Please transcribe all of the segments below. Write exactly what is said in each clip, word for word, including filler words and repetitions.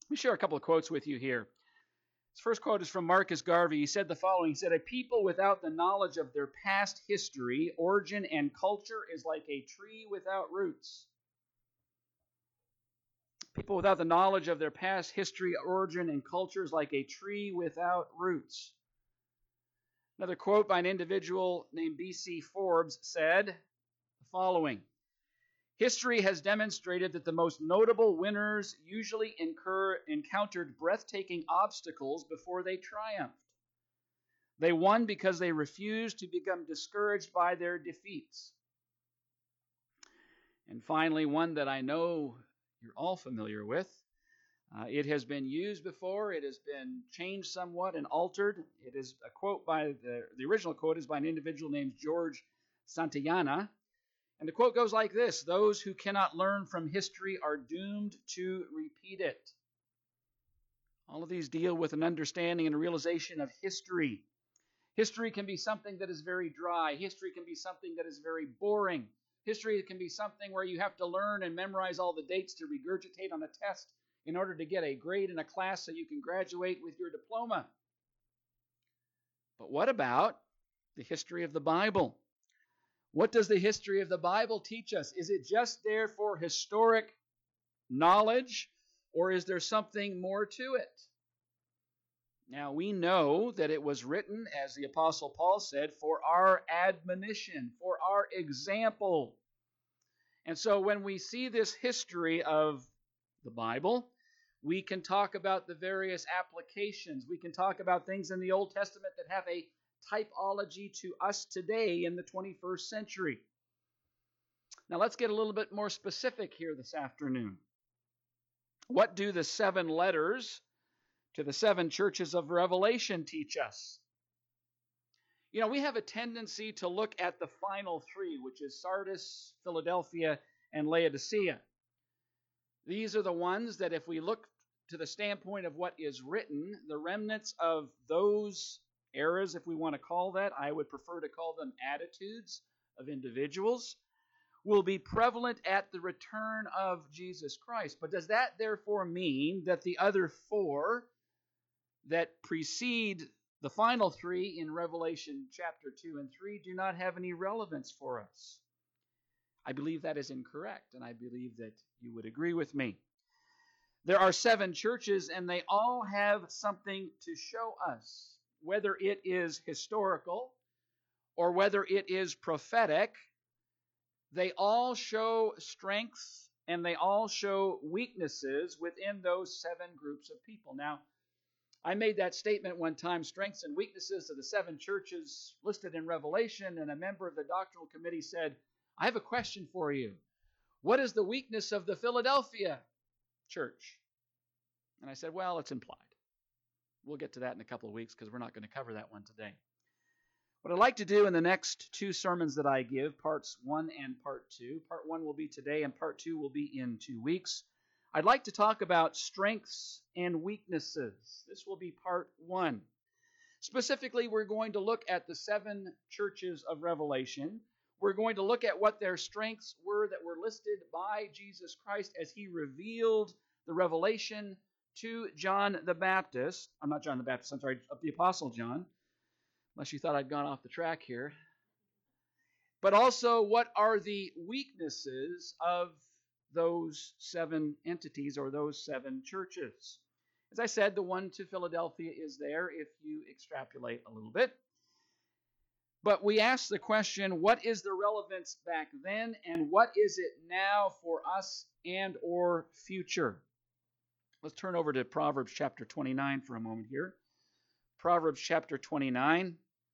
Let me share a couple of quotes with you here. This first quote is from Marcus Garvey. He said the following. He said, "A people without the knowledge of their past history, origin, and culture is like a tree without roots." People without the knowledge of their past history, origin, and culture is like a tree without roots. Another quote by an individual named B C Forbes said the following. "History has demonstrated that the most notable winners usually incur, encountered breathtaking obstacles before they triumphed. They won because they refused to become discouraged by their defeats." And finally, one that I know you're all familiar with. Uh, it has been used before. It has been changed somewhat and altered. It is a quote by, the, the original quote is by an individual named George Santayana. And the quote goes like this: "Those who cannot learn from history are doomed to repeat it." All of these deal with an understanding and a realization of history. History can be something that is very dry. History can be something that is very boring. History can be something where you have to learn and memorize all the dates to regurgitate on a test in order to get a grade in a class so you can graduate with your diploma. But what about the history of the Bible? What does the history of the Bible teach us? Is it just there for historic knowledge, or is there something more to it? Now, we know that it was written, as the Apostle Paul said, for our admonition, for our example. And so when we see this history of the Bible, we can talk about the various applications. We can talk about things in the Old Testament that have a typology to us today in the twenty-first century. Now let's get a little bit more specific here this afternoon. What do the seven letters to the seven churches of Revelation teach us? You know, we have a tendency to look at the final three, which is Sardis, Philadelphia, and Laodicea. These are the ones that, if we look to the standpoint of what is written, the remnants of those eras, if we want to call that, I would prefer to call them attitudes of individuals, will be prevalent at the return of Jesus Christ. But does that therefore mean that the other four that precede the final three in Revelation chapter two and three do not have any relevance for us? I believe that is incorrect, and I believe that you would agree with me. There are seven churches, and they all have something to show us, whether it is historical or whether it is prophetic. They all show strengths and they all show weaknesses within those seven groups of people. Now, I made that statement one time, strengths and weaknesses of the seven churches listed in Revelation, and a member of the doctrinal committee said, "I have a question for you. What is the weakness of the Philadelphia church?" And I said, well, it's implied. We'll get to that in a couple of weeks because we're not going to cover that one today. What I'd like to do in the next two sermons that I give, parts one and part two, part one will be today and part two will be in two weeks. I'd like to talk about strengths and weaknesses. This will be part one. Specifically, we're going to look at the seven churches of Revelation. We're going to look at what their strengths were that were listed by Jesus Christ as he revealed the revelation to John the Baptist. I'm not John the Baptist, I'm sorry, the Apostle John, unless you thought I'd gone off the track here. But also, what are the weaknesses of those seven entities or those seven churches? As I said, the one to Philadelphia is there if you extrapolate a little bit. But we ask the question, what is the relevance back then and what is it now for us and or future? Let's turn over to Proverbs chapter twenty-nine for a moment here. Proverbs chapter twenty-nine.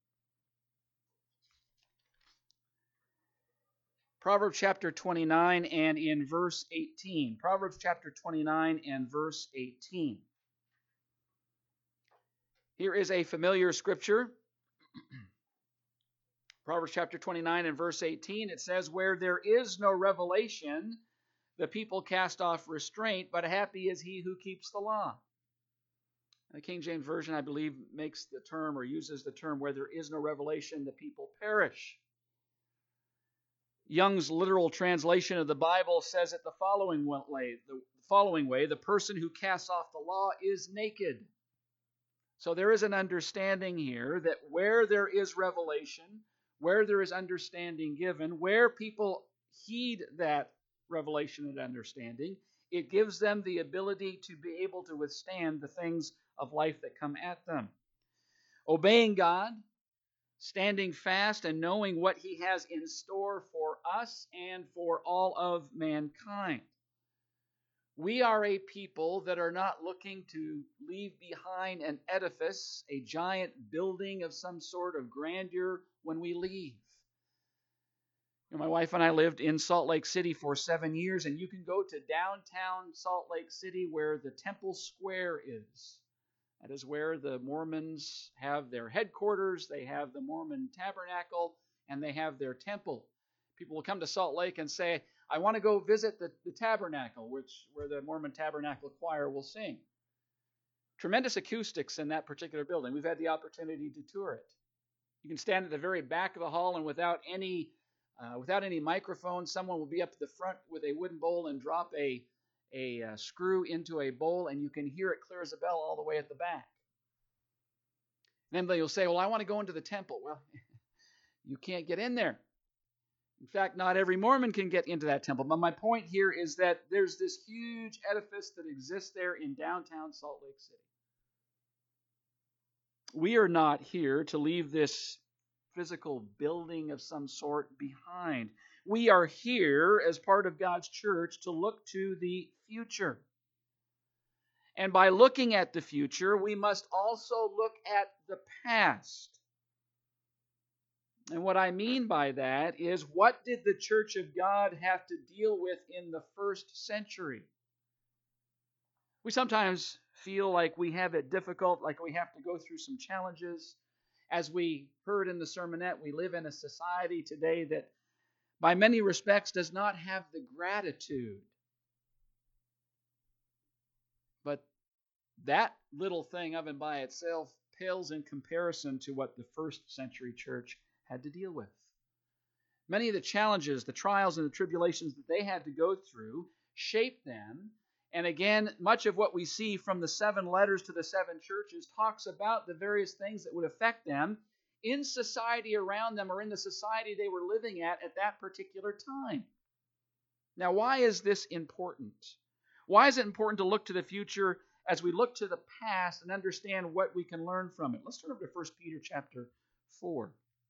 Proverbs chapter twenty-nine and in verse eighteen. Proverbs chapter twenty-nine and verse eighteen. Here is a familiar scripture. Proverbs chapter twenty-nine and verse eighteen, it says, "Where there is no revelation, the people cast off restraint, but happy is he who keeps the law." The King James Version, I believe, makes the term or uses the term, "Where there is no revelation, the people perish." Young's literal translation of the Bible says it the following way, the following way, the person who casts off the law is naked. So there is an understanding here that where there is revelation, where there is understanding given, where people heed that revelation and understanding, it gives them the ability to be able to withstand the things of life that come at them. Obeying God, standing fast and knowing what He has in store for us and for all of mankind. We are a people that are not looking to leave behind an edifice, a giant building of some sort of grandeur when we leave. You know, my wife and I lived in Salt Lake City for seven years, and you can go to downtown Salt Lake City where the Temple Square is. That is where the Mormons have their headquarters. They have the Mormon Tabernacle, and they have their temple. People will come to Salt Lake and say, I want to go visit the, the tabernacle, which where the Mormon Tabernacle Choir will sing. Tremendous acoustics in that particular building. We've had the opportunity to tour it. You can stand at the very back of the hall, and without any uh, without any microphone, someone will be up at the front with a wooden bowl and drop a a uh, screw into a bowl, and you can hear it clear as a bell all the way at the back. And then you'll say, well, I want to go into the temple. Well, you can't get in there. In fact, not every Mormon can get into that temple. But my point here is that there's this huge edifice that exists there in downtown Salt Lake City. We are not here to leave this physical building of some sort behind. We are here as part of God's church to look to the future. And by looking at the future, we must also look at the past. And what I mean by that is, what did the Church of God have to deal with in the first century? We sometimes feel like we have it difficult, like we have to go through some challenges. As we heard in the sermonette, we live in a society today that, by many respects, does not have the gratitude. But that little thing of and by itself pales in comparison to what the first century church had to deal with. Many of the challenges, the trials, and the tribulations that they had to go through shaped them. And again, much of what we see from the seven letters to the seven churches talks about the various things that would affect them in society around them, or in the society they were living at at that particular time. Now, why is this important? Why is it important to look to the future as we look to the past and understand what we can learn from it? Let's turn over to First Peter chapter four.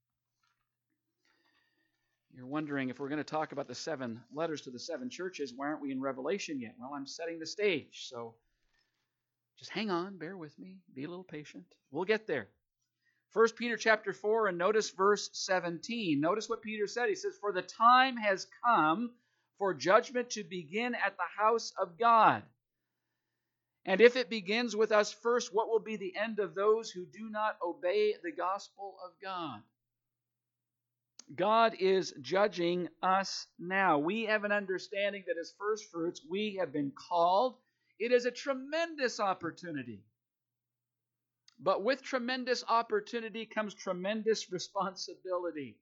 You're wondering, if we're going to talk about the seven letters to the seven churches, why aren't we in Revelation yet? Well, I'm setting the stage, so just hang on, bear with me, be a little patient. We'll get there. First Peter chapter four, and notice verse seventeen. Notice what Peter said. He says, for the time has come for judgment to begin at the house of God. And if it begins with us first, what will be the end of those who do not obey the gospel of God? God is judging us now. We have an understanding that as first fruits, we have been called. It is a tremendous opportunity. But with tremendous opportunity comes tremendous responsibility.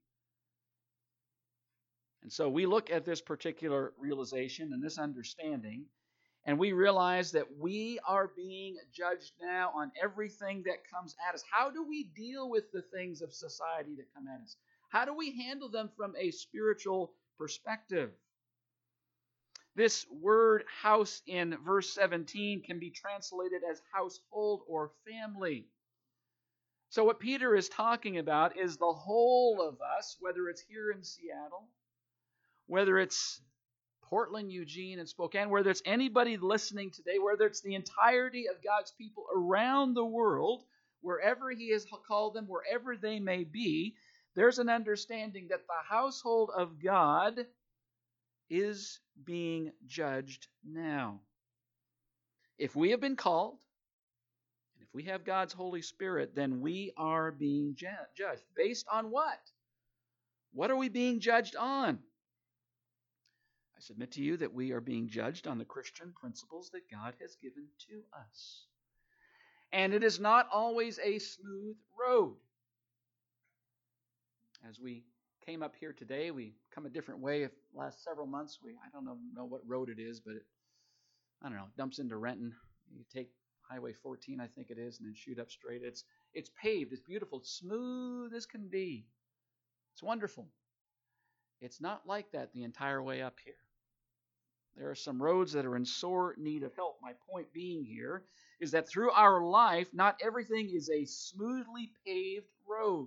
And so we look at this particular realization and this understanding, and we realize that we are being judged now on everything that comes at us. How do we deal with the things of society that come at us? How do we handle them from a spiritual perspective? This word house in verse seventeen can be translated as household or family. So what Peter is talking about is the whole of us, whether it's here in Seattle, whether it's Portland, Eugene, and Spokane, whether it's anybody listening today, whether it's the entirety of God's people around the world, wherever He has called them, wherever they may be, there's an understanding that the household of God is being judged now. If we have been called, and if we have God's Holy Spirit, then we are being ju- judged. Based on what? What are we being judged on? I submit to you that we are being judged on the Christian principles that God has given to us. And it is not always a smooth road. As we came up here today. We come a different way. Last several months, we I don't know, know what road it is, but it, I don't know, dumps into Renton. You take Highway fourteen, I think it is, and then shoot up straight. It's it's paved. It's beautiful. It's smooth as can be. It's wonderful. It's not like that the entire way up here. There are some roads that are in sore need of help. My point being here is that through our life, not everything is a smoothly paved road.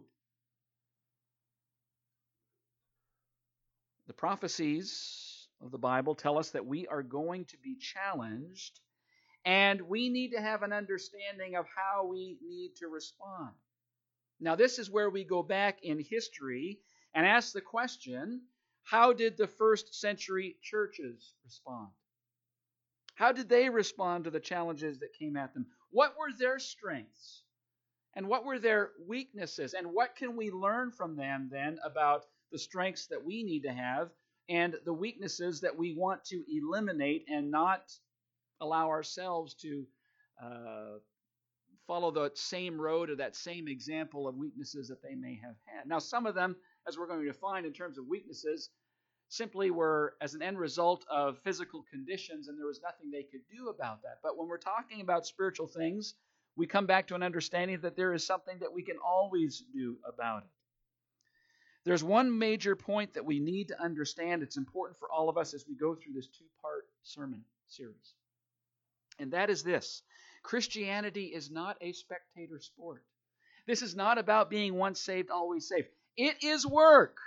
The prophecies of the Bible tell us that we are going to be challenged, and we need to have an understanding of how we need to respond. Now, this is where we go back in history and ask the question, how did the first century churches respond? How did they respond to the challenges that came at them? What were their strengths? And what were their weaknesses? And what can we learn from them then about the strengths that we need to have and the weaknesses that we want to eliminate and not allow ourselves to uh, follow the same road or that same example of weaknesses that they may have had. Now, some of them, as we're going to find in terms of weaknesses, simply were as an end result of physical conditions, and there was nothing they could do about that. But when we're talking about spiritual things, we come back to an understanding that there is something that we can always do about it. There's one major point that we need to understand. It's important for all of us as we go through this two-part sermon series. And that is this: Christianity is not a spectator sport. This is not about being once saved, always saved. It is work.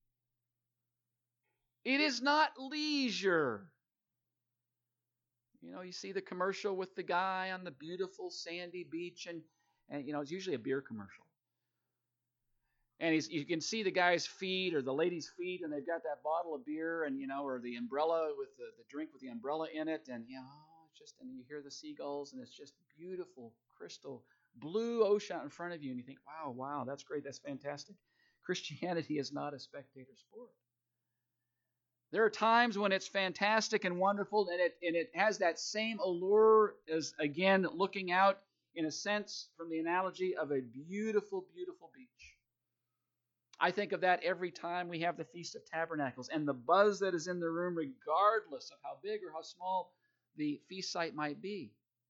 It is not leisure. You know, you see the commercial with the guy on the beautiful sandy beach, and, and you know, it's usually a beer commercial. And he's, you can see the guy's feet or the lady's feet, and they've got that bottle of beer, and you know, or the umbrella with the, the drink with the umbrella in it, and you know, it's just, and you hear the seagulls, and it's just beautiful, crystal blue ocean in front of you, and you think, wow, wow, that's great, that's fantastic. Christianity is not a spectator sport. There are times when it's fantastic and wonderful, and it and it has that same allure as, again, looking out, in a sense, from the analogy of a beautiful, beautiful beach. I think of that every time we have the Feast of Tabernacles, and the buzz that is in the room, regardless of how big or how small the feast site might be.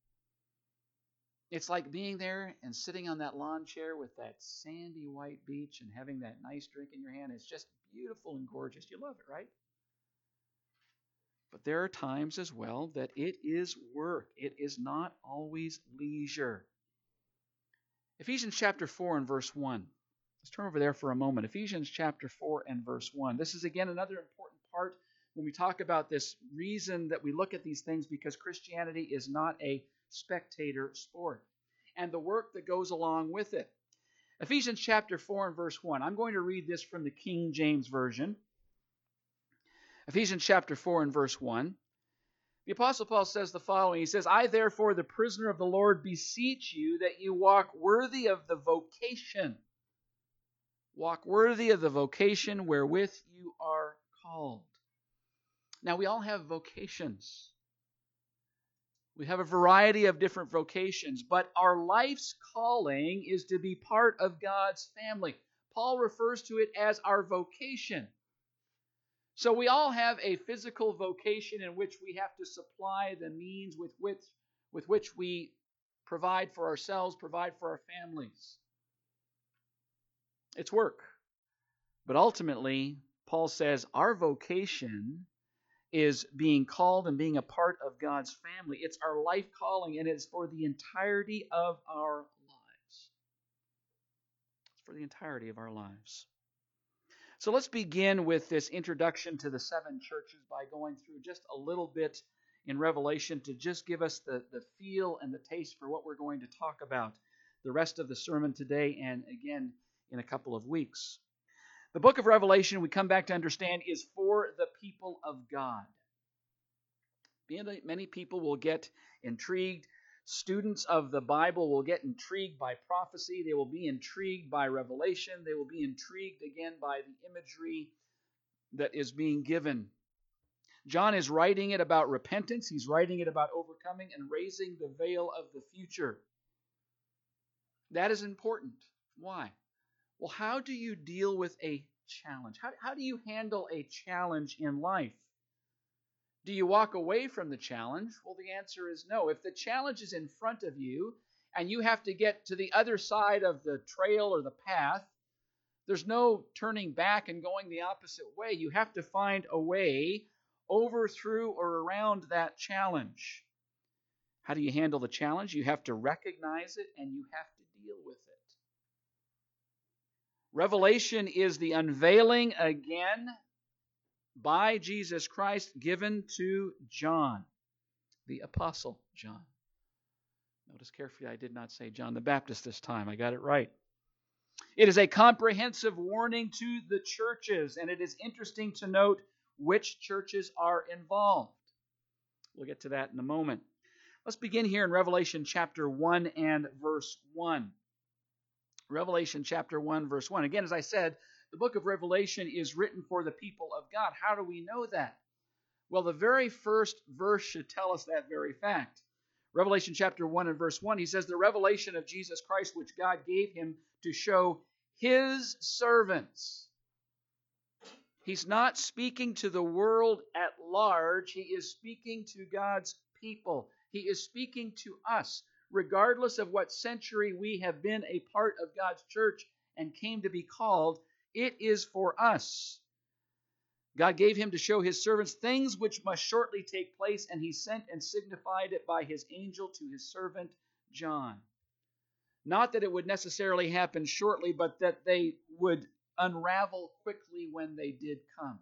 It's like being there and sitting on that lawn chair with that sandy white beach and having that nice drink in your hand. It's just beautiful and gorgeous. You love it, right? But there are times as well that it is work. It is not always leisure. Ephesians chapter four and verse one. Let's turn over there for a moment. Ephesians chapter four and verse one. This is again another important part when we talk about this reason that we look at these things, because Christianity is not a spectator sport, and the work that goes along with it. Ephesians chapter four and verse one. I'm going to read this from the King James Version. Ephesians chapter four and verse one. The Apostle Paul says the following. He says, I therefore, the prisoner of the Lord, beseech you that you walk worthy of the vocation. Walk worthy of the vocation wherewith you are called. Now, we all have vocations. We have a variety of different vocations, but our life's calling is to be part of God's family. Paul refers to it as our vocation. So we all have a physical vocation in which we have to supply the means with which, with which we provide for ourselves, provide for our families. It's work. But ultimately, Paul says our vocation is being called and being a part of God's family. It's our life calling, and it's for the entirety of our lives. It's for the entirety of our lives. So let's begin with this introduction to the seven churches by going through just a little bit in Revelation to just give us the, the feel and the taste for what we're going to talk about the rest of the sermon today and again in a couple of weeks. The book of Revelation, we come back to understand, is for the people of God. Many people will get intrigued. Students of the Bible will get intrigued by prophecy. They will be intrigued by revelation. They will be intrigued again by the imagery that is being given. John is writing it about repentance. He's writing it about overcoming and raising the veil of the future. That is important. Why? Well, how do you deal with a challenge. How, how do you handle a challenge in life? Do you walk away from the challenge? Well, the answer is no. If the challenge is in front of you and you have to get to the other side of the trail or the path, there's no turning back and going the opposite way. You have to find a way over, through, or around that challenge. How do you handle the challenge? You have to recognize it and you have to deal with it. Revelation is the unveiling again by Jesus Christ given to John, the Apostle John. Notice carefully, I did not say John the Baptist this time. I got it right. It is a comprehensive warning to the churches, and it is interesting to note which churches are involved. We'll get to that in a moment. Let's begin here in Revelation chapter one and verse one. Revelation chapter one, verse one. Again, as I said, the book of Revelation is written for the people of God. How do we know that? Well, the very first verse should tell us that very fact. Revelation chapter one and verse one, he says, the revelation of Jesus Christ, which God gave him to show his servants. He's not speaking to the world at large. He is speaking to God's people. He is speaking to us, regardless of what century we have been a part of God's church and came to be called. It is for us. God gave him to show his servants things which must shortly take place, and he sent and signified it by his angel to his servant John. Not that it would necessarily happen shortly, but that they would unravel quickly when they did come.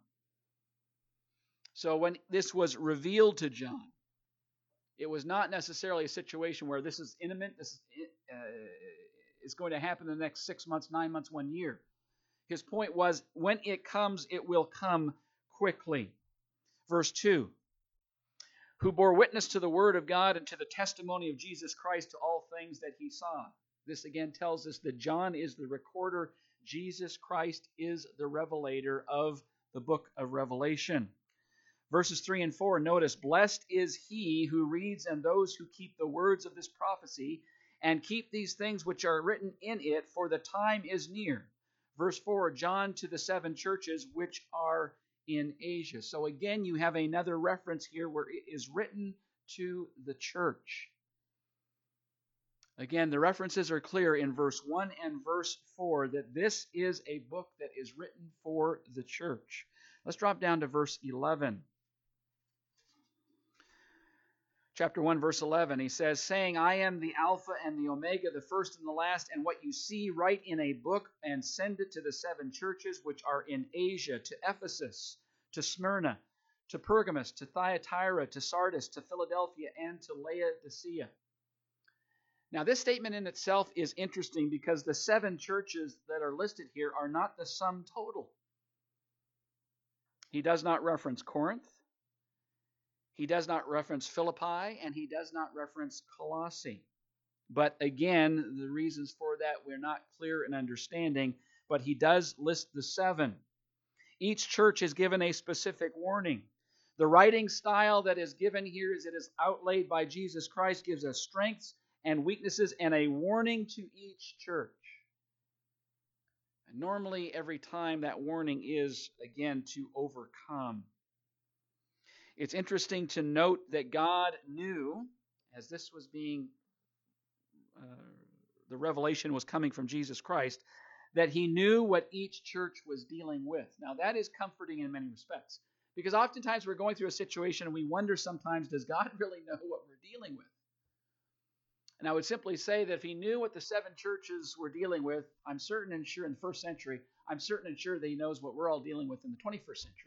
So when this was revealed to John, it was not necessarily a situation where this is imminent, this is, uh, is going to happen in the next six months, nine months, one year. His point was, when it comes, it will come quickly. Verse two, who bore witness to the word of God and to the testimony of Jesus Christ to all things that he saw. This again tells us that John is the recorder. Jesus Christ is the revelator of the book of Revelation. Verses three and four, notice, blessed is he who reads and those who keep the words of this prophecy and keep these things which are written in it, for the time is near. Verse four, John to the seven churches which are in Asia. So again, you have another reference here where it is written to the church. Again, the references are clear in verse one and verse four that this is a book that is written for the church. Let's drop down to verse eleven. Chapter one, verse eleven, he says, saying, I am the Alpha and the Omega, the first and the last, and what you see write in a book and send it to the seven churches which are in Asia, to Ephesus, to Smyrna, to Pergamos, to Thyatira, to Sardis, to Philadelphia, and to Laodicea. Now, this statement in itself is interesting because the seven churches that are listed here are not the sum total. He does not reference Corinth. He does not reference Philippi, and he does not reference Colossae. But again, the reasons for that we're not clear in understanding, but he does list the seven. Each church is given a specific warning. The writing style that is given here, as it is outlaid by Jesus Christ, gives us strengths and weaknesses and a warning to each church. And normally, every time that warning is, again, to overcome. It's interesting to note that God knew, as this was being, uh, the revelation was coming from Jesus Christ, that he knew what each church was dealing with. Now, that is comforting in many respects, because oftentimes we're going through a situation and we wonder sometimes, does God really know what we're dealing with? And I would simply say that if he knew what the seven churches were dealing with, I'm certain and sure in the first century, I'm certain and sure that he knows what we're all dealing with in the twenty-first century.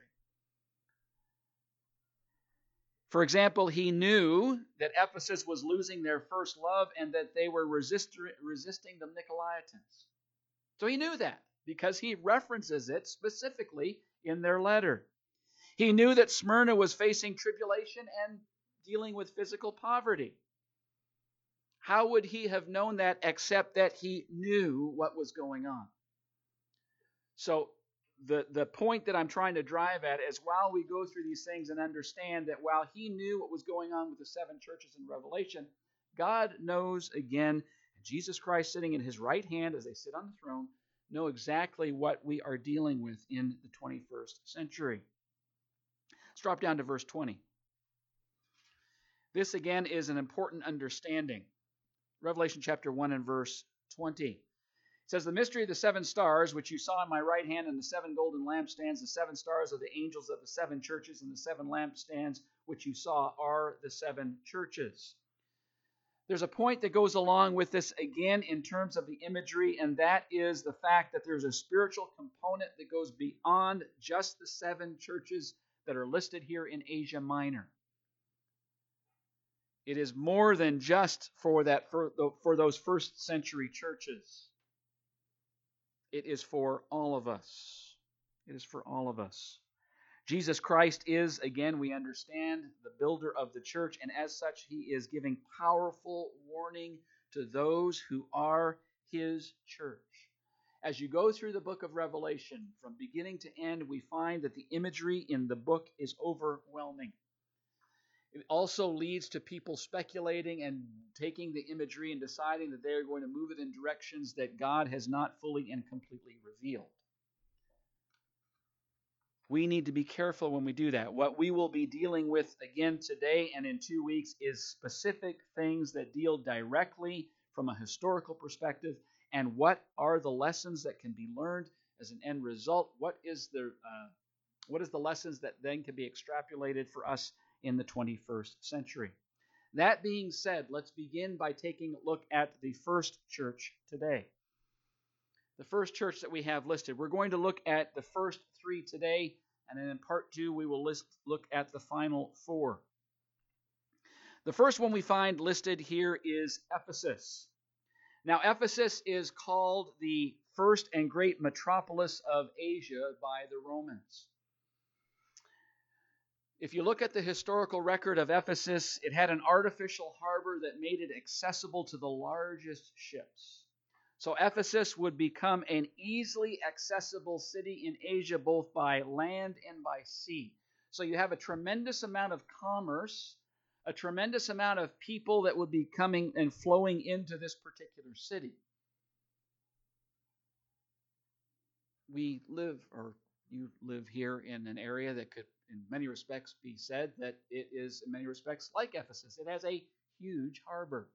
For example, he knew that Ephesus was losing their first love and that they were resist- resisting the Nicolaitans. So he knew that because he references it specifically in their letter. He knew that Smyrna was facing tribulation and dealing with physical poverty. How would he have known that except that he knew what was going on? So the, the point that I'm trying to drive at is while we go through these things and understand that while he knew what was going on with the seven churches in Revelation, God knows again, Jesus Christ sitting in his right hand as they sit on the throne, know exactly what we are dealing with in the twenty-first century. Let's drop down to verse twenty. This again is an important understanding. Revelation chapter one and verse twenty. It says, "The mystery of the seven stars, which you saw in my right hand, and the seven golden lampstands, the seven stars of the angels of the seven churches, and the seven lampstands which you saw are the seven churches." There's a point that goes along with this again in terms of the imagery, and that is the fact that there's a spiritual component that goes beyond just the seven churches that are listed here in Asia Minor. It is more than just for that for, for those first century churches. It is for all of us. It is for all of us. Jesus Christ is, again, we understand, the builder of the church, and as such, he is giving powerful warning to those who are his church. As you go through the book of Revelation, from beginning to end, we find that the imagery in the book is overwhelming. It also leads to people speculating and taking the imagery and deciding that they are going to move it in directions that God has not fully and completely revealed. We need to be careful when we do that. What we will be dealing with again today and in two weeks is specific things that deal directly from a historical perspective, and what are the lessons that can be learned as an end result. What is the uh, what is the lessons that then can be extrapolated for us in the twenty-first century? That being said, let's begin by taking a look at the first church today. The first church that we have listed. We're going to look at the first three today, and then in part two we will list, look at the final four. The first one we find listed here is Ephesus. Now, Ephesus is called the first and great metropolis of Asia by the Romans. If you look at the historical record of Ephesus, it had an artificial harbor that made it accessible to the largest ships. So Ephesus would become an easily accessible city in Asia, both by land and by sea. So you have a tremendous amount of commerce, a tremendous amount of people that would be coming and flowing into this particular city. We live, or you live here in an area that could, in many respects, be said that it is, in many respects, like Ephesus. It has a huge harbor.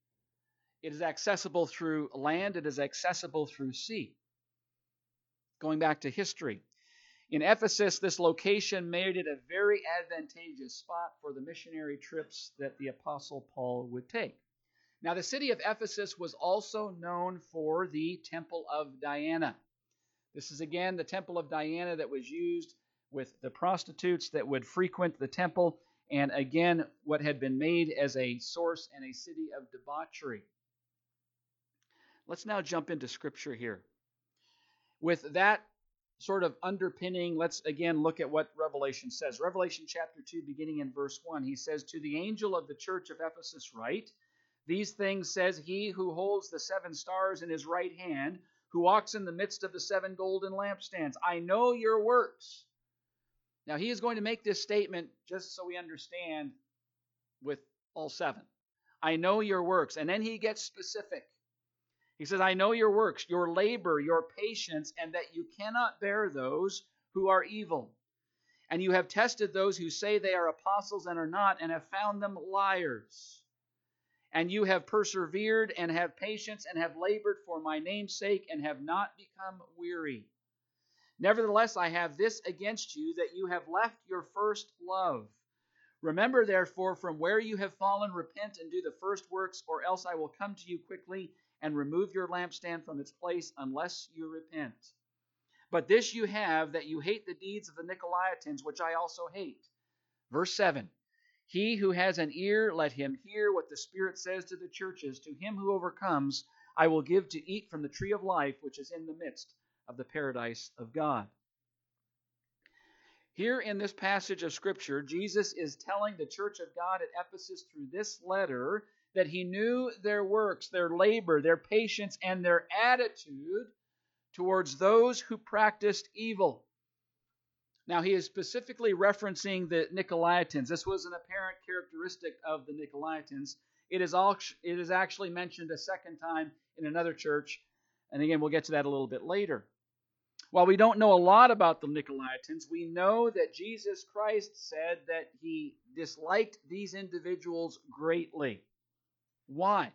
It is accessible through land. It is accessible through sea. Going back to history, in Ephesus, this location made it a very advantageous spot for the missionary trips that the Apostle Paul would take. Now, the city of Ephesus was also known for the Temple of Diana. This is, again, the Temple of Diana that was used with the prostitutes that would frequent the temple, and again, what had been made as a source and a city of debauchery. Let's now jump into Scripture here. With that sort of underpinning, let's again look at what Revelation says. Revelation chapter two, beginning in verse one, he says, "To the angel of the church of Ephesus write, these things says he who holds the seven stars in his right hand, who walks in the midst of the seven golden lampstands. I know your works." Now, he is going to make this statement, just so we understand, with all seven. I know your works. And then he gets specific. He says, I know your works, your labor, your patience, and that you cannot bear those who are evil. And you have tested those who say they are apostles and are not, and have found them liars. And you have persevered and have patience and have labored for my name's sake and have not become weary. Nevertheless, I have this against you, that you have left your first love. Remember, therefore, from where you have fallen, repent and do the first works, or else I will come to you quickly and remove your lampstand from its place, unless you repent. But this you have, that you hate the deeds of the Nicolaitans, which I also hate. Verse seven, he who has an ear, let him hear what the Spirit says to the churches. To him who overcomes, I will give to eat from the tree of life, which is in the midst of the paradise of God. Here in this passage of Scripture, Jesus is telling the church of God at Ephesus through this letter that he knew their works, their labor, their patience, and their attitude towards those who practiced evil. Now, he is specifically referencing the Nicolaitans. This was an apparent characteristic of the Nicolaitans. It is, all, it is actually mentioned a second time in another church, And again, we'll get to that a little bit later. While we don't know a lot about the Nicolaitans, we know that Jesus Christ said that he disliked these individuals greatly. Why?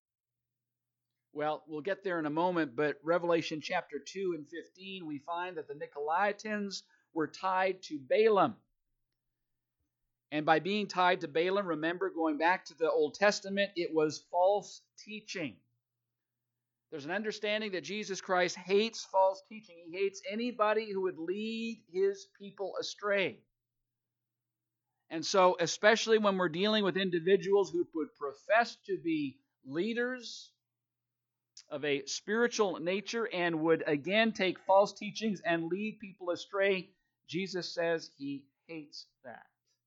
Well, we'll get there in a moment, but Revelation chapter two and fifteen, we find that the Nicolaitans were tied to Balaam. And by being tied to Balaam, remember, going back to the Old Testament, it was false teaching. There's an understanding that Jesus Christ hates false teaching. He hates anybody who would lead his people astray. And so, especially when we're dealing with individuals who would profess to be leaders of a spiritual nature and would again take false teachings and lead people astray, Jesus says he hates that.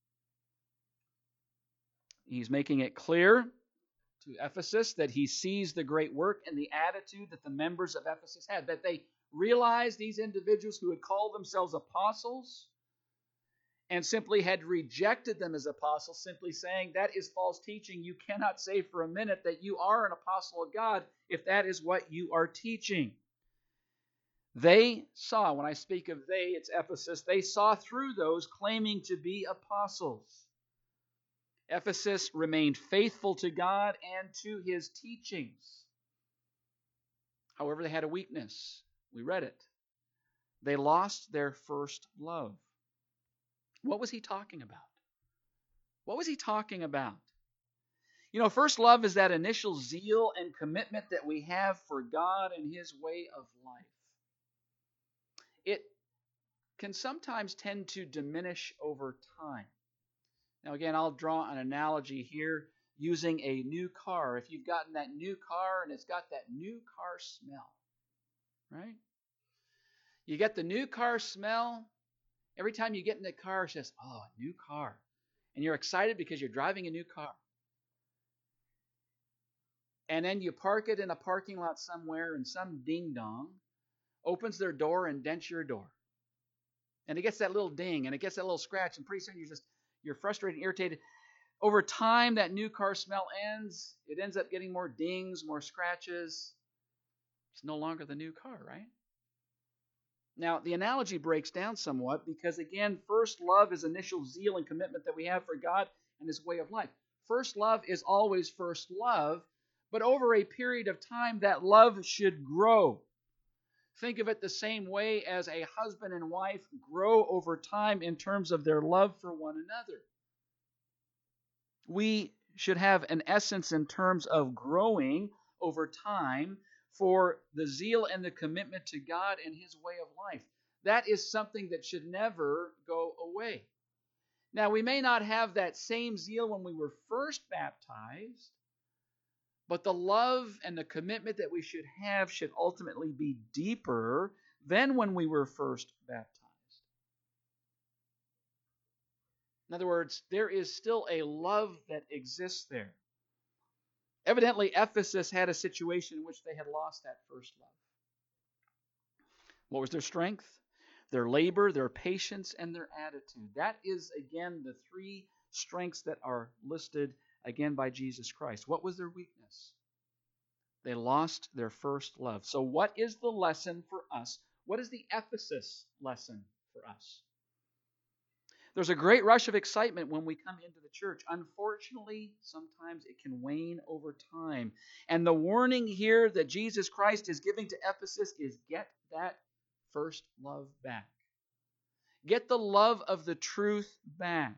He's making it clear to Ephesus that he sees the great work and the attitude that the members of Ephesus had, that they realized these individuals who had called themselves apostles and simply had rejected them as apostles, simply saying that is false teaching. You cannot say for a minute that you are an apostle of God if that is what you are teaching. They saw, when I speak of they, it's Ephesus, they saw through those claiming to be apostles. Ephesus remained faithful to God and to his teachings. However, they had a weakness. We read it. They lost their first love. What was he talking about? What was he talking about? You know, first love is that initial zeal and commitment that we have for God and his way of life. It can sometimes tend to diminish over time. Now, again, I'll draw an analogy here using a new car. If you've gotten that new car and it's got that new car smell, right? You get the new car smell. Every time you get in the car, it says, oh, a new car. And you're excited because you're driving a new car. And then you park it in a parking lot somewhere and some ding-dong opens their door and dents your door. And it gets that little ding and it gets that little scratch, and pretty soon you're just You're frustrated and irritated. Over time, that new car smell ends. It ends up getting more dings, more scratches. It's no longer the new car, right? Now, the analogy breaks down somewhat because, again, first love is initial zeal and commitment that we have for God and his way of life. First love is always first love, but over a period of time, that love should grow. Think of it the same way as a husband and wife grow over time in terms of their love for one another. We should have an essence in terms of growing over time for the zeal and the commitment to God and his way of life. That is something that should never go away. Now, we may not have that same zeal when we were first baptized, but the love and the commitment that we should have should ultimately be deeper than when we were first baptized. In other words, there is still a love that exists there. Evidently, Ephesus had a situation in which they had lost that first love. What was their strength? Their labor, their patience, and their attitude. That is, again, the three strengths that are listed again by Jesus Christ. What was their weakness? They lost their first love. So what is the lesson for us? What is the Ephesus lesson for us? There's a great rush of excitement when we come into the church. Unfortunately, sometimes it can wane over time. And the warning here that Jesus Christ is giving to Ephesus is get that first love back. Get the love of the truth back.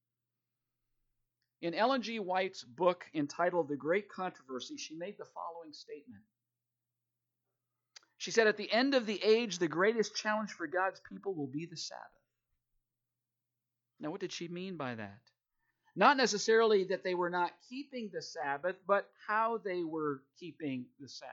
In Ellen G. White's book entitled The Great Controversy, she made the following statement. She said, at the end of the age, the greatest challenge for God's people will be the Sabbath. Now, what did she mean by that? Not necessarily that they were not keeping the Sabbath, but how they were keeping the Sabbath.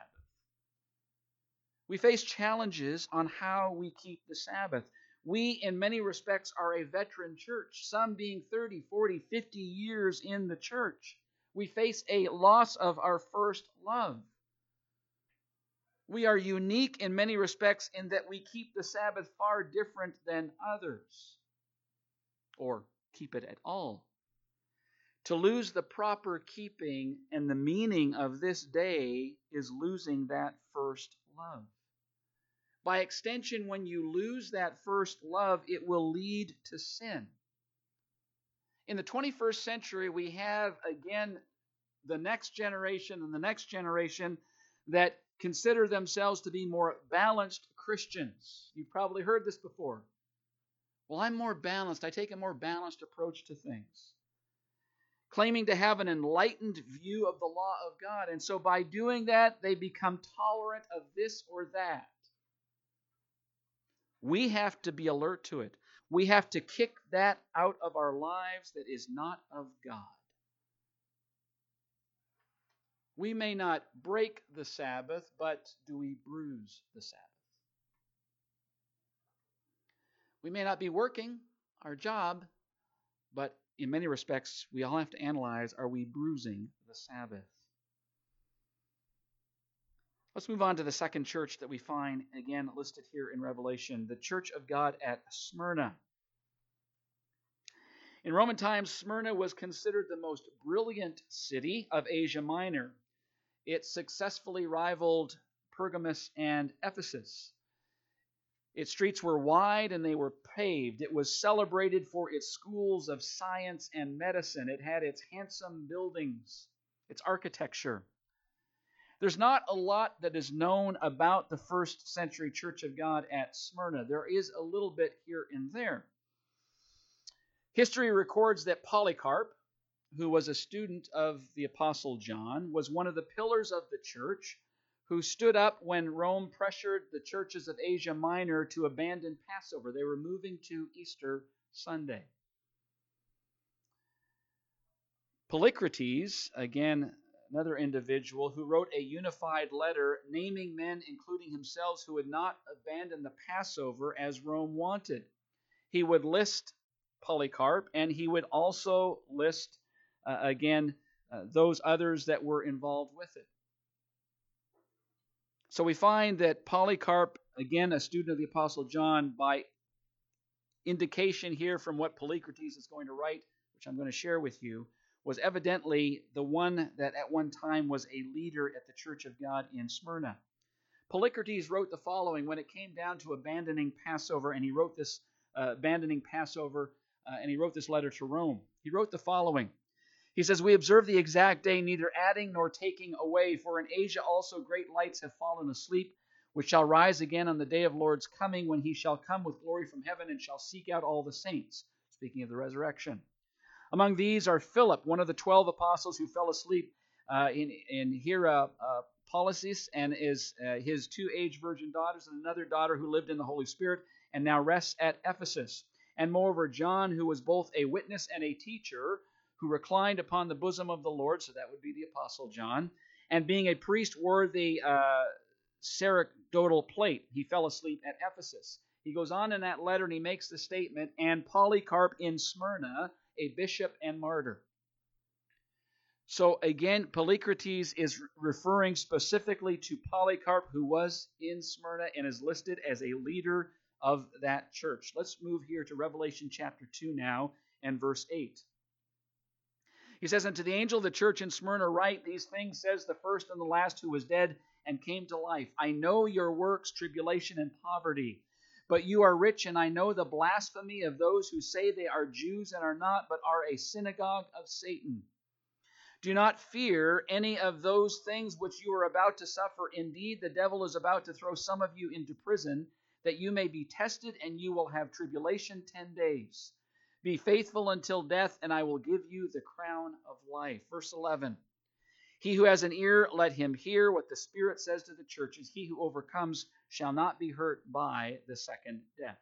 We face challenges on how we keep the Sabbath. We, in many respects, are a veteran church, some being thirty, forty, fifty years in the church. We face a loss of our first love. We are unique in many respects in that we keep the Sabbath far different than others, or keep it at all. To lose the proper keeping and the meaning of this day is losing that first love. By extension, when you lose that first love, it will lead to sin. In the twenty-first century, we have, again, the next generation and the next generation that consider themselves to be more balanced Christians. You've probably heard this before. Well, I'm more balanced. I take a more balanced approach to things. Claiming to have an enlightened view of the law of God. And so by doing that, they become tolerant of this or that. We have to be alert to it. We have to kick that out of our lives that is not of God. We may not break the Sabbath, but do we bruise the Sabbath? We may not be working our job, but in many respects, we all have to analyze, are we bruising the Sabbath? Let's move on to the second church that we find, again, listed here in Revelation, the Church of God at Smyrna. In Roman times, Smyrna was considered the most brilliant city of Asia Minor. It successfully rivaled Pergamus and Ephesus. Its streets were wide and they were paved. It was celebrated for its schools of science and medicine. It had its handsome buildings, its architecture. There's not a lot that is known about the first century Church of God at Smyrna. There is a little bit here and there. History records that Polycarp, who was a student of the Apostle John, was one of the pillars of the church, who stood up when Rome pressured the churches of Asia Minor to abandon Passover. They were moving to Easter Sunday. Polycrates, again, another individual who wrote a unified letter naming men, including himself, who would not abandon the Passover as Rome wanted. He would list Polycarp, and he would also list, uh, again, uh, those others that were involved with it. So we find that Polycarp, again, a student of the Apostle John, by indication here from what Polycrates is going to write, which I'm going to share with you, was evidently the one that at one time was a leader at the Church of God in Smyrna. Polycrates wrote the following when it came down to abandoning Passover, and he wrote this, uh, abandoning Passover, uh, and he wrote this letter to Rome. He wrote the following. He says, "We observe the exact day, neither adding nor taking away, for in Asia also great lights have fallen asleep, which shall rise again on the day of Lord's coming, when he shall come with glory from heaven and shall seek out all the saints." Speaking of the resurrection. Among these are Philip, one of the twelve apostles who fell asleep uh, in, in Hierapolis, and is uh, his two aged virgin daughters, and another daughter who lived in the Holy Spirit and now rests at Ephesus. And moreover, John, who was both a witness and a teacher, who reclined upon the bosom of the Lord, so that would be the Apostle John, and being a priest wore the uh, sacerdotal plate, he fell asleep at Ephesus. He goes on in that letter and he makes the statement, "And Polycarp in Smyrna, a bishop and martyr." So again, Polycrates is referring specifically to Polycarp, who was in Smyrna and is listed as a leader of that church. Let's move here to Revelation chapter two now and verse eight. He says, "Unto the angel of the church in Smyrna write, these things says the first and the last, who was dead and came to life. I know your works, tribulation, and poverty. But you are rich, and I know the blasphemy of those who say they are Jews and are not, but are a synagogue of Satan. Do not fear any of those things which you are about to suffer. Indeed, the devil is about to throw some of you into prison, that you may be tested, and you will have tribulation ten days. Be faithful until death, and I will give you the crown of life." Verse eleven. "He who has an ear, let him hear what the Spirit says to the churches. He who overcomes shall not be hurt by the second death."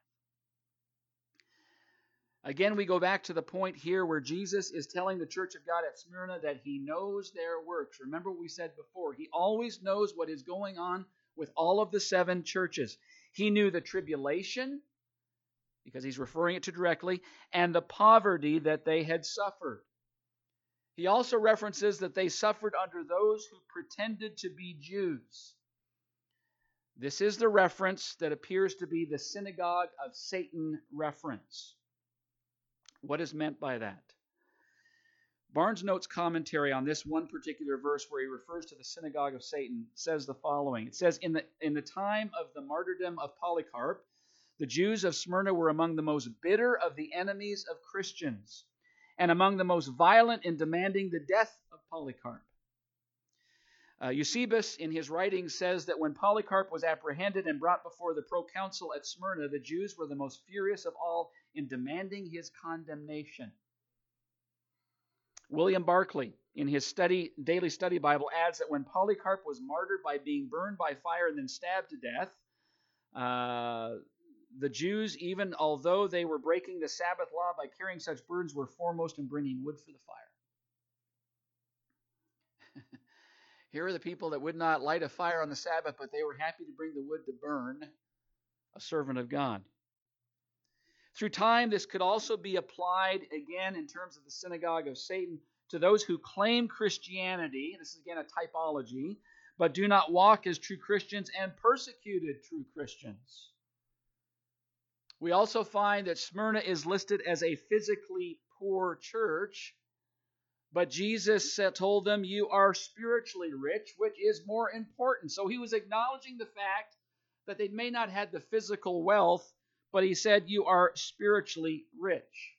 Again, we go back to the point here where Jesus is telling the Church of God at Smyrna that he knows their works. Remember what we said before. He always knows what is going on with all of the seven churches. He knew the tribulation, because he's referring it to directly, and the poverty that they had suffered. He also references that they suffered under those who pretended to be Jews. This is the reference that appears to be the synagogue of Satan reference. What is meant by that? Barnes Notes commentary on this one particular verse where he refers to the synagogue of Satan says the following. It says, in the, in the time of the martyrdom of Polycarp, the Jews of Smyrna were among the most bitter of the enemies of Christians and among the most violent in demanding the death of Polycarp. Uh, Eusebius, in his writings, says that when Polycarp was apprehended and brought before the proconsul at Smyrna, the Jews were the most furious of all in demanding his condemnation. William Barclay, in his study, Daily Study Bible, adds that when Polycarp was martyred by being burned by fire and then stabbed to death, uh, the Jews, even although they were breaking the Sabbath law by carrying such burdens, were foremost in bringing wood for the fire. Here are the people that would not light a fire on the Sabbath, but they were happy to bring the wood to burn a servant of God. Through time, this could also be applied, again, in terms of the synagogue of Satan, to those who claim Christianity. This is, again, a typology, but do not walk as true Christians and persecuted true Christians. We also find that Smyrna is listed as a physically poor church, but Jesus told them, you are spiritually rich, which is more important. So he was acknowledging the fact that they may not have the physical wealth, but he said, you are spiritually rich.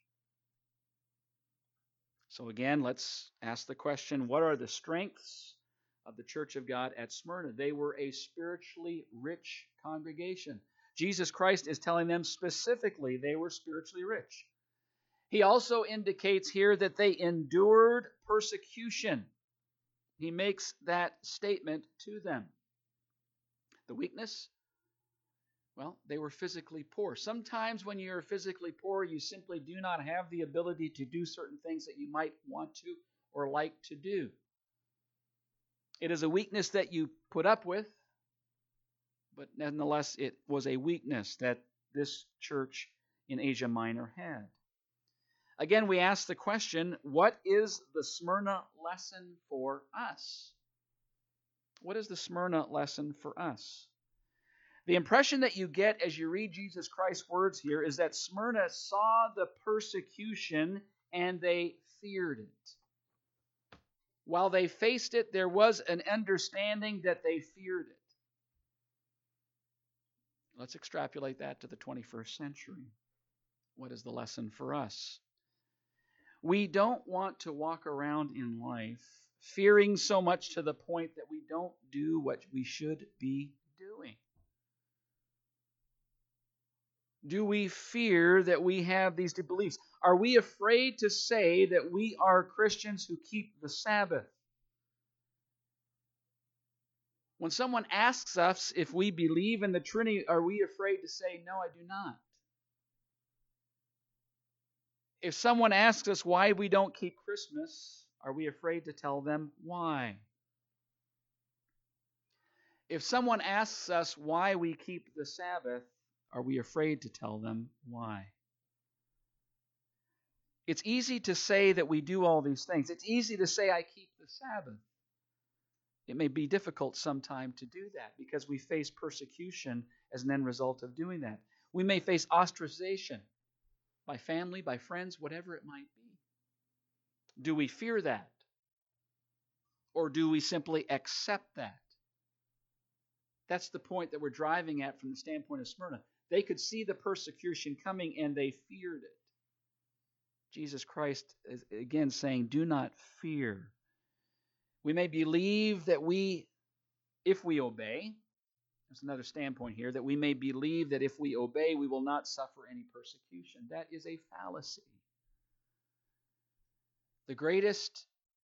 So again, let's ask the question, what are the strengths of the Church of God at Smyrna? They were a spiritually rich congregation. Jesus Christ is telling them specifically they were spiritually rich. He also indicates here that they endured persecution. He makes that statement to them. The weakness? Well, they were physically poor. Sometimes when you're physically poor, you simply do not have the ability to do certain things that you might want to or like to do. It is a weakness that you put up with, but nonetheless, it was a weakness that this church in Asia Minor had. Again, we ask the question, what is the Smyrna lesson for us? What is the Smyrna lesson for us? The impression that you get as you read Jesus Christ's words here is that Smyrna saw the persecution and they feared it. While they faced it, there was an understanding that they feared it. Let's extrapolate that to the twenty-first century. What is the lesson for us? We don't want to walk around in life fearing so much to the point that we don't do what we should be doing. Do we fear that we have these beliefs? Are we afraid to say that we are Christians who keep the Sabbath? When someone asks us if we believe in the Trinity, are we afraid to say, no, I do not? If someone asks us why we don't keep Christmas, are we afraid to tell them why? If someone asks us why we keep the Sabbath, are we afraid to tell them why? It's easy to say that we do all these things. It's easy to say, I keep the Sabbath. It may be difficult sometime to do that because we face persecution as an end result of doing that. We may face ostracization by family, by friends, whatever it might be. Do we fear that? Or do we simply accept that? That's the point that we're driving at from the standpoint of Smyrna. They could see the persecution coming and they feared it. Jesus Christ is again saying, do not fear. We may believe that we, if we obey, there's another standpoint here, that we may believe that if we obey, we will not suffer any persecution. That is a fallacy. The greatest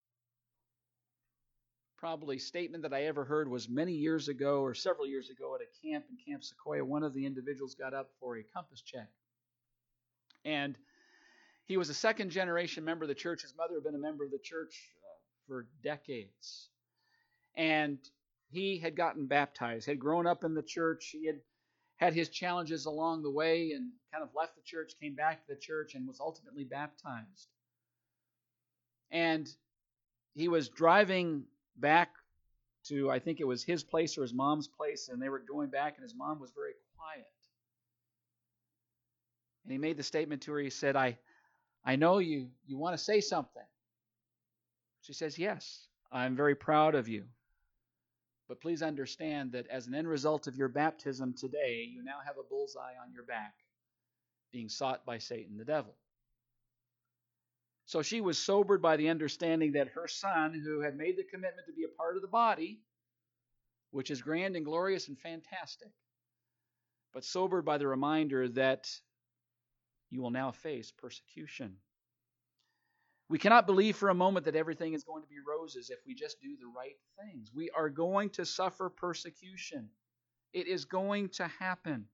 probably statement that I ever heard was many years ago or several years ago at a camp in Camp Sequoia. One of the individuals got up for a compass check. And he was a second generation member of the church. His mother had been a member of the church uh, for decades. And he had gotten baptized, had grown up in the church. He had had his challenges along the way and kind of left the church, came back to the church, and was ultimately baptized. And he was driving back to, I think it was his place or his mom's place, and they were going back, and his mom was very quiet. And he made the statement to her, he said, I I know you, you want to say something. She says, yes, I'm very proud of you. But please understand that as an end result of your baptism today, you now have a bullseye on your back, being sought by Satan the devil. So she was sobered by the understanding that her son, who had made the commitment to be a part of the body, which is grand and glorious and fantastic, but sobered by the reminder that you will now face persecution. We cannot believe for a moment that everything is going to be roses if we just do the right things. We are going to suffer persecution. It is going to happen.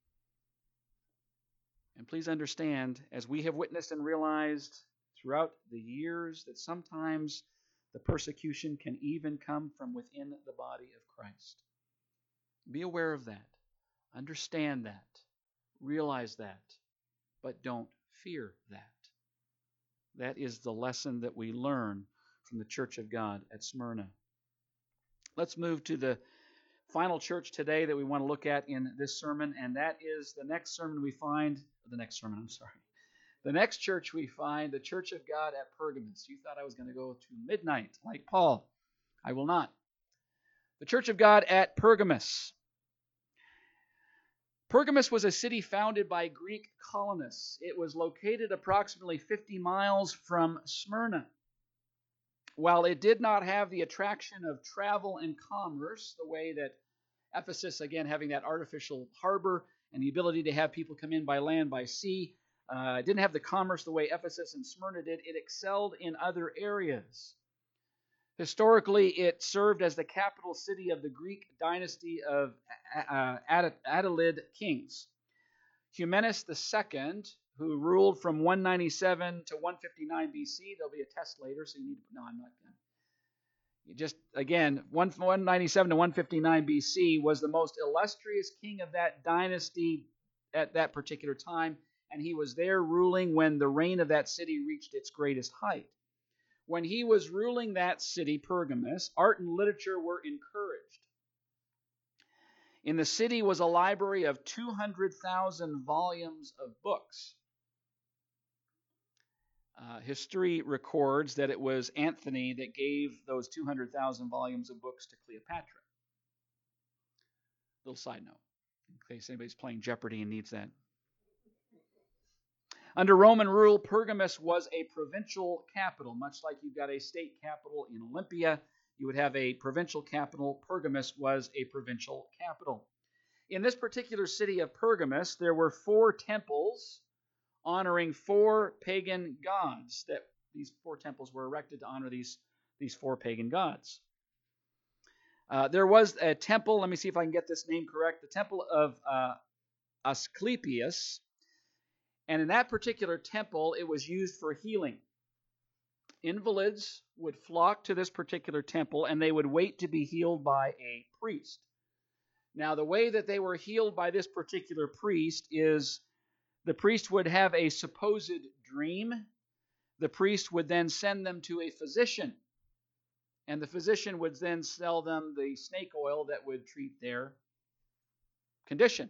And please understand, as we have witnessed and realized throughout the years, that sometimes the persecution can even come from within the body of Christ. Be aware of that. Understand that. Realize that. But don't fear that. That is the lesson that we learn from the Church of God at Smyrna. Let's move to the final church today that we want to look at in this sermon, and that is the next sermon we find, the next sermon, I'm sorry. The next church we find, the Church of God at Pergamos. You thought I was going to go to midnight like Paul. I will not. The Church of God at Pergamos. Pergamos was a city founded by Greek colonists. It was located approximately fifty miles from Smyrna. While it did not have the attraction of travel and commerce, the way that Ephesus, again, having that artificial harbor and the ability to have people come in by land, by sea, uh, it didn't have the commerce the way Ephesus and Smyrna did. It excelled in other areas. Historically, it served as the capital city of the Greek dynasty of uh, Attalid kings. Humanus the Second, who ruled from one ninety-seven to one fifty-nine B C. There'll be a test later, so you need to. No, I'm not going. You just again, one ninety-seven to one fifty-nine B C was the most illustrious king of that dynasty at that particular time, and he was there ruling when the reign of that city reached its greatest height. When he was ruling that city, Pergamos, art and literature were encouraged. In the city was a library of two hundred thousand volumes of books. Uh, history records that it was Anthony that gave those two hundred thousand volumes of books to Cleopatra. Little side note, in case anybody's playing Jeopardy and needs that. Under Roman rule, Pergamos was a provincial capital. Much like you've got a state capital in Olympia, you would have a provincial capital. Pergamos was a provincial capital. In this particular city of Pergamos, there were four temples honoring four pagan gods. That these four temples were erected to honor these, these four pagan gods. Uh, there was a temple, let me see if I can get this name correct, the temple of uh, Asclepius. And in that particular temple, it was used for healing. Invalids would flock to this particular temple, and they would wait to be healed by a priest. Now, the way that they were healed by this particular priest is the priest would have a supposed dream. The priest would then send them to a physician, and the physician would then sell them the snake oil that would treat their condition.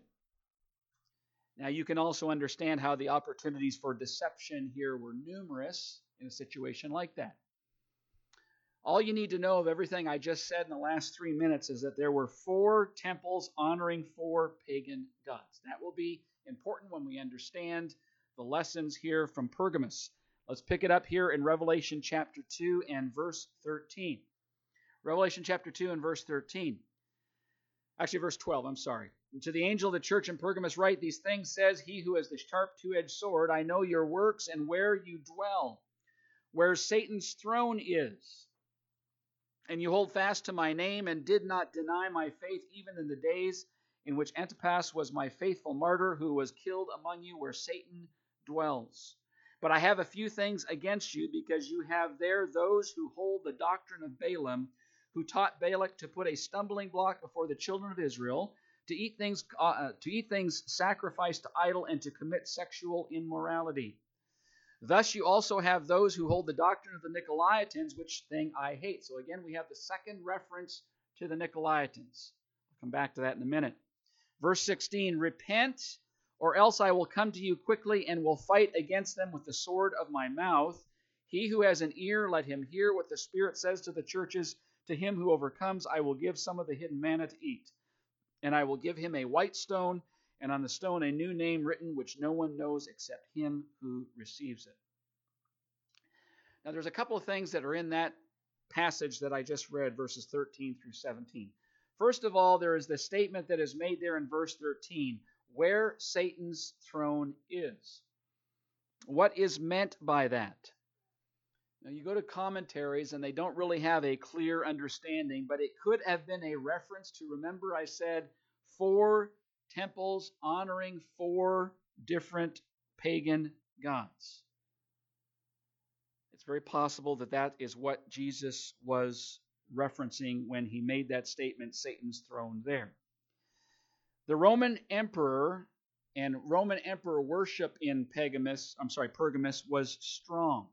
Now, you can also understand how the opportunities for deception here were numerous in a situation like that. All you need to know of everything I just said in the last three minutes is that there were four temples honoring four pagan gods. That will be important when we understand the lessons here from Pergamos. Let's pick it up here in Revelation chapter two and verse thirteen. Revelation chapter two and verse thirteen. Actually, verse twelve, I'm sorry. And to the angel of the church in Pergamos write, these things says he who has the sharp two-edged sword, I know your works and where you dwell, where Satan's throne is. And you hold fast to my name and did not deny my faith even in the days in which Antipas was my faithful martyr, who was killed among you where Satan dwells. But I have a few things against you, because you have there those who hold the doctrine of Balaam, who taught Balak to put a stumbling block before the children of Israel, to eat things uh, to eat things sacrificed to idol, and to commit sexual immorality. Thus you also have those who hold the doctrine of the Nicolaitans, which thing I hate. So again, we have the second reference to the Nicolaitans. I'll come back to that in a minute. Verse sixteen, repent, or else I will come to you quickly and will fight against them with the sword of my mouth. He who has an ear, let him hear what the Spirit says to the churches. To him who overcomes, I will give some of the hidden manna to eat. And I will give him a white stone, and on the stone a new name written, which no one knows except him who receives it. Now there's a couple of things that are in that passage that I just read, verses thirteen through seventeen. First of all, there is the statement that is made there in verse thirteen, where Satan's throne is. What is meant by that? Now you go to commentaries and they don't really have a clear understanding, but it could have been a reference to, remember I said, four temples honoring four different pagan gods. It's very possible that that is what Jesus was referencing when he made that statement, Satan's throne there. The Roman emperor and Roman emperor worship in Pergamus, I'm sorry, Pergamus was strong.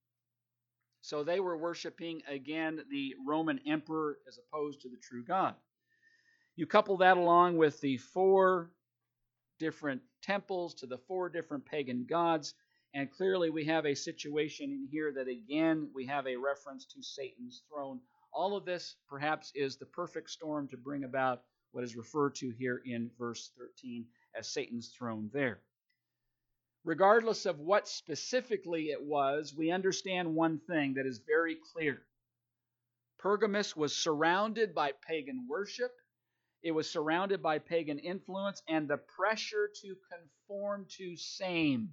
So they were worshiping, again, the Roman emperor as opposed to the true God. You couple that along with the four different temples to the four different pagan gods, and clearly we have a situation in here that, again, we have a reference to Satan's throne. All of this, perhaps, is the perfect storm to bring about what is referred to here in verse thirteen as Satan's throne there. Regardless of what specifically it was, we understand one thing that is very clear. Pergamus was surrounded by pagan worship. It was surrounded by pagan influence and the pressure to conform to same.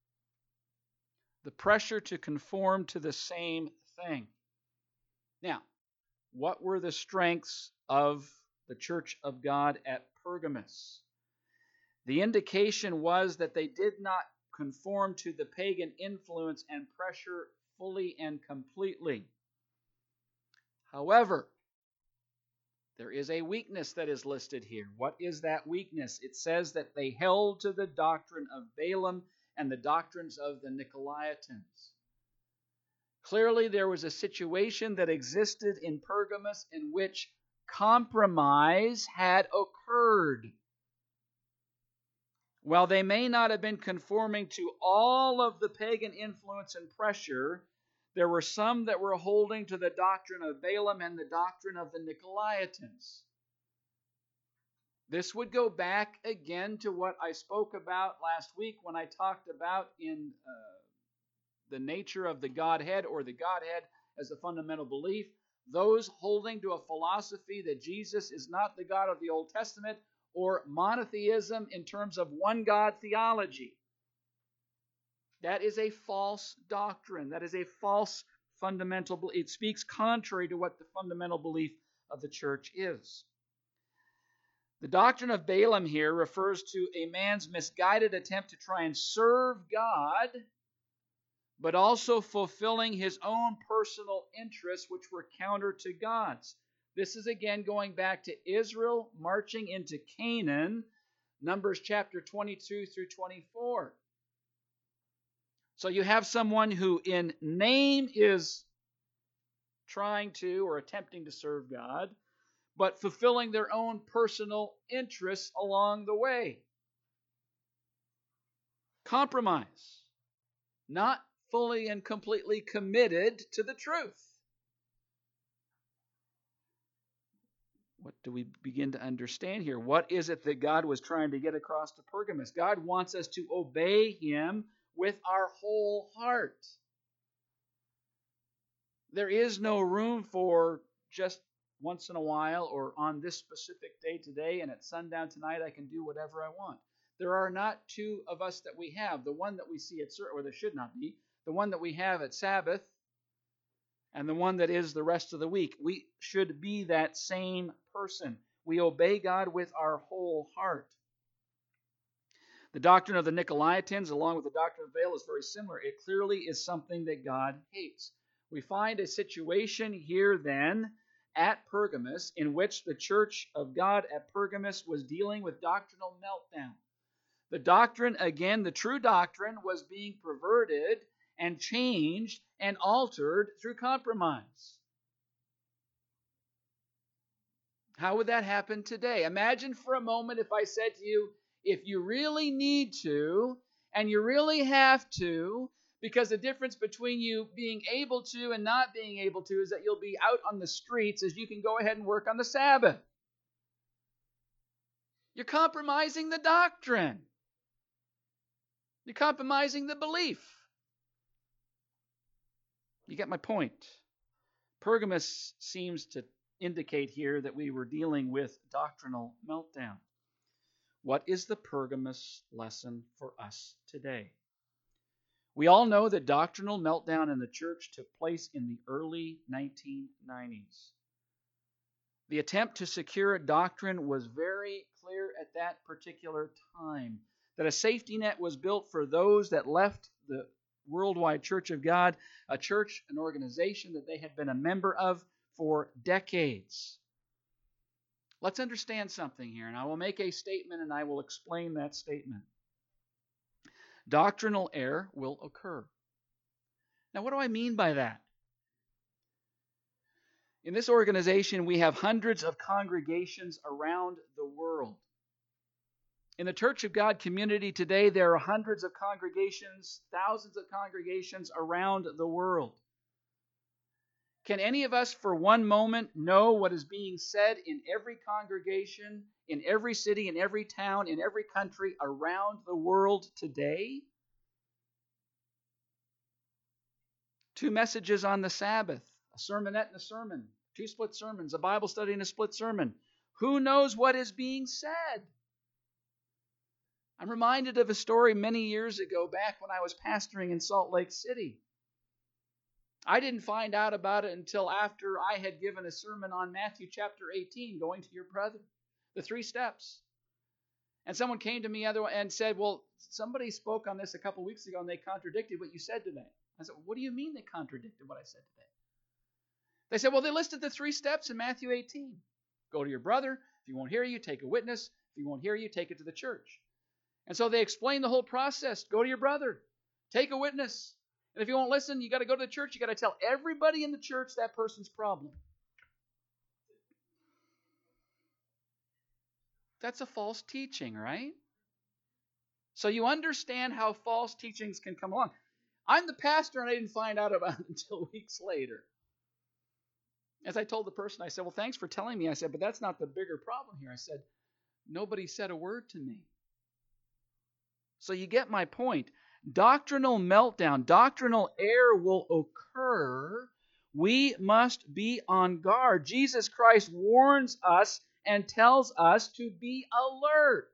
The pressure to conform to the same thing. Now, what were the strengths of the Church of God at Pergamus? The indication was that they did not conform to the pagan influence and pressure fully and completely. However, there is a weakness that is listed here. What is that weakness? It says that they held to the doctrine of Balaam and the doctrines of the Nicolaitans. Clearly, there was a situation that existed in Pergamus in which compromise had occurred. While they may not have been conforming to all of the pagan influence and pressure, there were some that were holding to the doctrine of Balaam and the doctrine of the Nicolaitans. This would go back again to what I spoke about last week when I talked about in uh, the nature of the Godhead, or the Godhead as a fundamental belief. Those holding to a philosophy that Jesus is not the God of the Old Testament, or monotheism in terms of one God theology. That is a false doctrine. That is a false fundamental belief. It speaks contrary to what the fundamental belief of the church is. The doctrine of Balaam here refers to a man's misguided attempt to try and serve God, but also fulfilling his own personal interests, which were counter to God's. This is again going back to Israel marching into Canaan, Numbers chapter twenty-two through twenty-four. So you have someone who in name is trying to or attempting to serve God, but fulfilling their own personal interests along the way. Compromise. Not fully and completely committed to the truth. What do we begin to understand here? What is it that God was trying to get across to Pergamus? God wants us to obey Him with our whole heart. There is no room for just once in a while or on this specific day today and at sundown tonight I can do whatever I want. There are not two of us that we have. The one that we see at, or there should not be, the one that we have at Sabbath and the one that is the rest of the week. We should be that same person. We obey God with our whole heart. The doctrine of the Nicolaitans, along with the doctrine of Baal, is very similar. It clearly is something that God hates. We find a situation here then at Pergamus in which the church of God at Pergamus was dealing with doctrinal meltdown. The doctrine, again, the true doctrine, was being perverted and changed and altered through compromise. How would that happen today? Imagine for a moment if I said to you, if you really need to, and you really have to, Because the difference between you being able to and not being able to is that you'll be out on the streets as you can go ahead and work on the Sabbath. You're compromising the doctrine. You're compromising the belief. You get my point. Pergamos seems to indicate here that we were dealing with doctrinal meltdown. What is the Pergamos lesson for us today? We all know that doctrinal meltdown in the church took place in the early nineteen nineties. The attempt to secure a doctrine was very clear at that particular time, that a safety net was built for those that left the Worldwide Church of God, a church, an organization that they had been a member of for decades. Let's understand something here, and I will make a statement and I will explain that statement. Doctrinal error will occur. Now, what do I mean by that? In this organization, we have hundreds of congregations around the world. In the Church of God community today, there are hundreds of congregations, thousands of congregations around the world. Can any of us for one moment know what is being said in every congregation, in every city, in every town, in every country around the world today? Two messages on the Sabbath, a sermonette and a sermon, two split sermons, a Bible study and a split sermon. Who knows what is being said? I'm reminded of a story many years ago back when I was pastoring in Salt Lake City. I didn't find out about it until after I had given a sermon on Matthew chapter eighteen, going to your brother, the three steps. And someone came to me other and said, well, somebody spoke on this a couple weeks ago and they contradicted what you said today. I said, what do you mean they contradicted what I said today? They said, well, they listed the three steps in Matthew eighteen. Go to your brother. If he won't hear you, take a witness. If he won't hear you, take it to the church. And so they explained the whole process. Go to your brother. Take a witness. And if you won't listen, you got to go to the church. You got to tell everybody in the church that person's problem. That's a false teaching, right? So you understand how false teachings can come along. I'm the pastor and I didn't find out about it until weeks later. As I told the person, I said, well, thanks for telling me. I said, but that's not the bigger problem here. I said, nobody said a word to me. So you get my point. Doctrinal meltdown, doctrinal error will occur. We must be on guard. Jesus Christ warns us and tells us to be alert.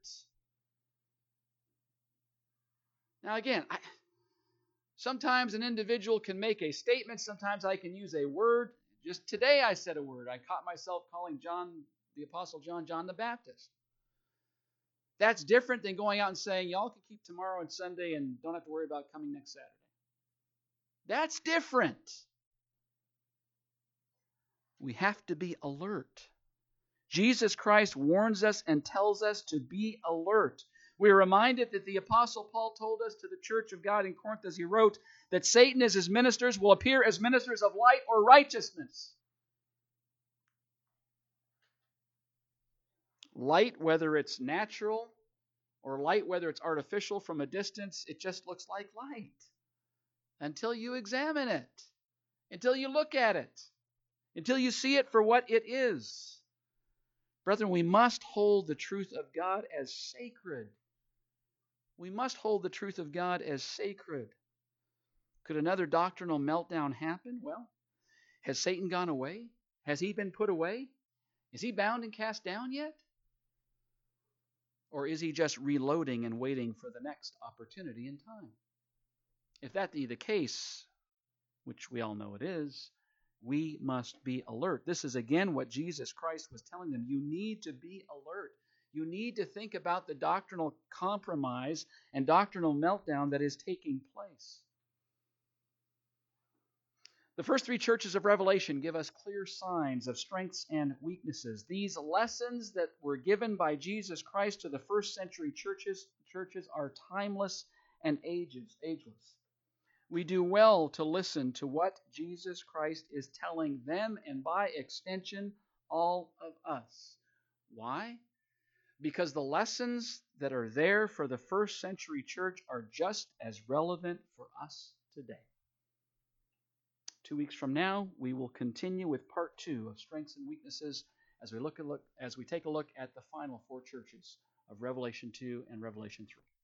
Now again, I, sometimes an individual can make a statement. Sometimes I can use a word. Just today I said a word. I caught myself calling John, the Apostle John, John the Baptist. That's different than going out and saying, y'all can keep tomorrow and Sunday and don't have to worry about coming next Saturday. That's different. We have to be alert. Jesus Christ warns us and tells us to be alert. We are reminded that the Apostle Paul told us to the church of God in Corinth as he wrote that Satan as his ministers will appear as ministers of light or righteousness. Light, whether it's natural or light, whether it's artificial from a distance, it just looks like light until you examine it, until you look at it, until you see it for what it is. Brethren, we must hold the truth of God as sacred. We must hold the truth of God as sacred. Could another doctrinal meltdown happen? Well, has Satan gone away? Has he been put away? Is he bound and cast down yet? Or is he just reloading and waiting for the next opportunity in time? If that be the case, which we all know it is, we must be alert. This is again what Jesus Christ was telling them. You need to be alert. You need to think about the doctrinal compromise and doctrinal meltdown that is taking place. The first three churches of Revelation give us clear signs of strengths and weaknesses. These lessons that were given by Jesus Christ to the first century churches, churches are timeless and ages, ageless. We do well to listen to what Jesus Christ is telling them and by extension, all of us. Why? Because the lessons that are there for the first century church are just as relevant for us today. Two weeks from now, we will continue with part two of Strengths and Weaknesses as we look at look as we take a look at the final four churches of Revelation two and Revelation three.